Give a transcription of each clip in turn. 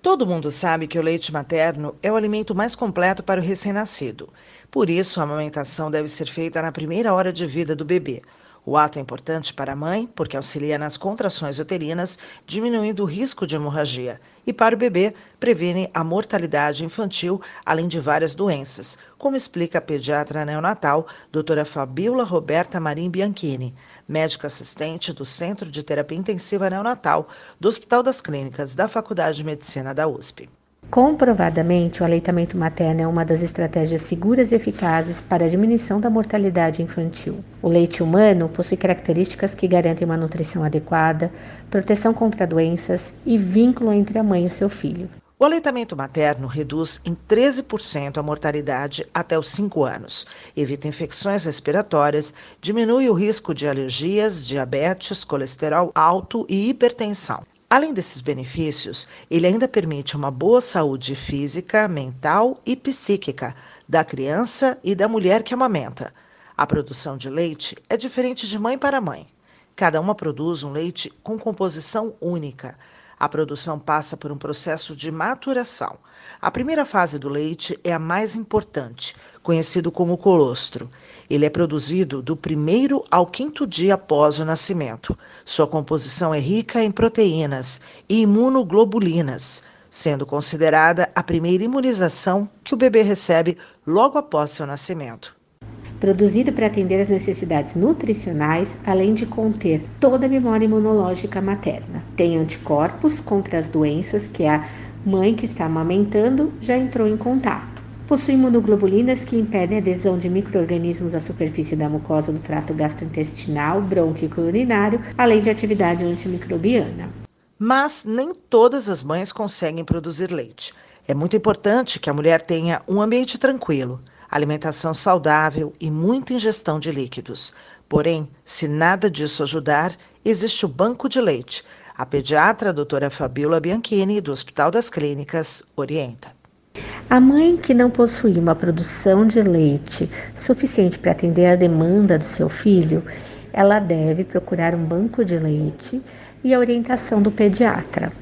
Todo mundo sabe que o leite materno é o alimento mais completo para o recém-nascido. Por isso, a amamentação deve ser feita na primeira hora de vida do bebê. O ato é importante para a mãe, porque auxilia nas contrações uterinas, diminuindo o risco de hemorragia. E para o bebê, previne a mortalidade infantil, além de várias doenças, como explica a pediatra neonatal, doutora Fabiola Roberta Marim Bianchini, médica assistente do Centro de Terapia Intensiva Neonatal do Hospital das Clínicas da Faculdade de Medicina da USP. Comprovadamente, o aleitamento materno é uma das estratégias seguras e eficazes para a diminuição da mortalidade infantil. O leite humano possui características que garantem uma nutrição adequada, proteção contra doenças e vínculo entre a mãe e o seu filho. O aleitamento materno reduz em 13% a mortalidade até os 5 anos, evita infecções respiratórias, diminui o risco de alergias, diabetes, colesterol alto e hipertensão. Além desses benefícios, ele ainda permite uma boa saúde física, mental e psíquica da criança e da mulher que amamenta. A produção de leite é diferente de mãe para mãe. Cada uma produz um leite com composição única. A produção passa por um processo de maturação. A primeira fase do leite é a mais importante, conhecido como colostro. Ele é produzido do primeiro ao quinto dia após o nascimento. Sua composição é rica em proteínas e imunoglobulinas, sendo considerada a primeira imunização que o bebê recebe logo após seu nascimento. Produzido para atender às necessidades nutricionais, além de conter toda a memória imunológica materna. Tem anticorpos contra as doenças que a mãe que está amamentando já entrou em contato. Possui imunoglobulinas que impedem a adesão de micro-organismos à superfície da mucosa do trato gastrointestinal, brônquico e urinário, além de atividade antimicrobiana. Mas nem todas as mães conseguem produzir leite. É muito importante que a mulher tenha um ambiente tranquilo, alimentação saudável e muita ingestão de líquidos. Porém, se nada disso ajudar, existe o banco de leite. A pediatra a doutora Fabiola Bianchini, do Hospital das Clínicas, orienta. A mãe que não possui uma produção de leite suficiente para atender a demanda do seu filho, ela deve procurar um banco de leite e a orientação do pediatra.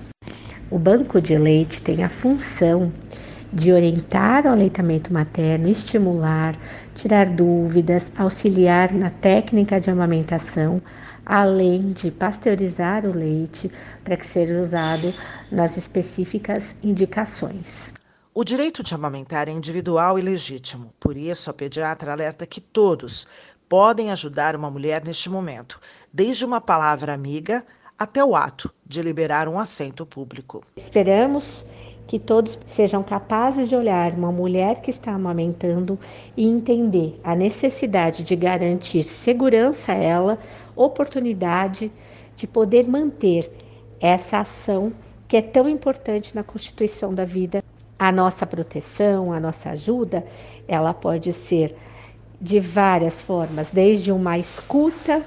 O banco de leite tem a função de orientar o aleitamento materno, estimular, tirar dúvidas, auxiliar na técnica de amamentação, além de pasteurizar o leite para que seja usado nas específicas indicações. O direito de amamentar é individual e legítimo, por isso a pediatra alerta que todos podem ajudar uma mulher neste momento, desde uma palavra amiga até o ato de liberar um assento público. Esperamos que todos sejam capazes de olhar uma mulher que está amamentando e entender a necessidade de garantir segurança a ela, oportunidade de poder manter essa ação que é tão importante na constituição da vida. A nossa proteção, a nossa ajuda, ela pode ser de várias formas, desde uma escuta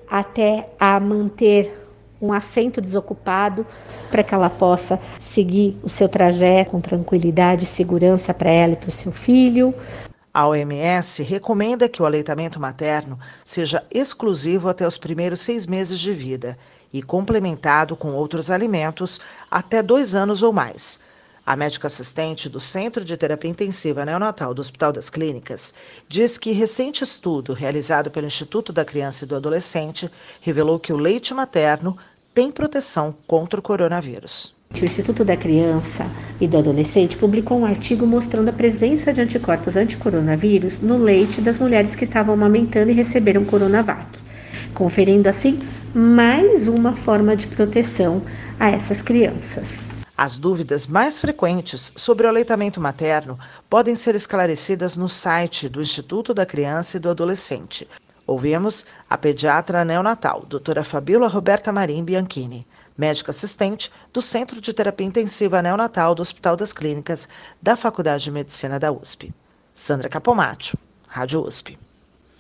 até a manter um assento desocupado para que ela possa seguir o seu trajeto com tranquilidade e segurança para ela e para o seu filho. A OMS recomenda que o aleitamento materno seja exclusivo até os primeiros 6 meses de vida e complementado com outros alimentos até 2 anos ou mais. A médica assistente do Centro de Terapia Intensiva Neonatal do Hospital das Clínicas diz que recente estudo realizado pelo Instituto da Criança e do Adolescente revelou que o leite materno tem proteção contra o coronavírus. O Instituto da Criança e do Adolescente publicou um artigo mostrando a presença de anticorpos anticoronavírus no leite das mulheres que estavam amamentando e receberam Coronavac, conferindo assim mais uma forma de proteção a essas crianças. As dúvidas mais frequentes sobre o aleitamento materno podem ser esclarecidas no site do Instituto da Criança e do Adolescente. Ouvimos a pediatra neonatal, doutora Fabiola Roberta Marim Bianchini, médica assistente do Centro de Terapia Intensiva Neonatal do Hospital das Clínicas da Faculdade de Medicina da USP. Sandra Capomatto, Rádio USP.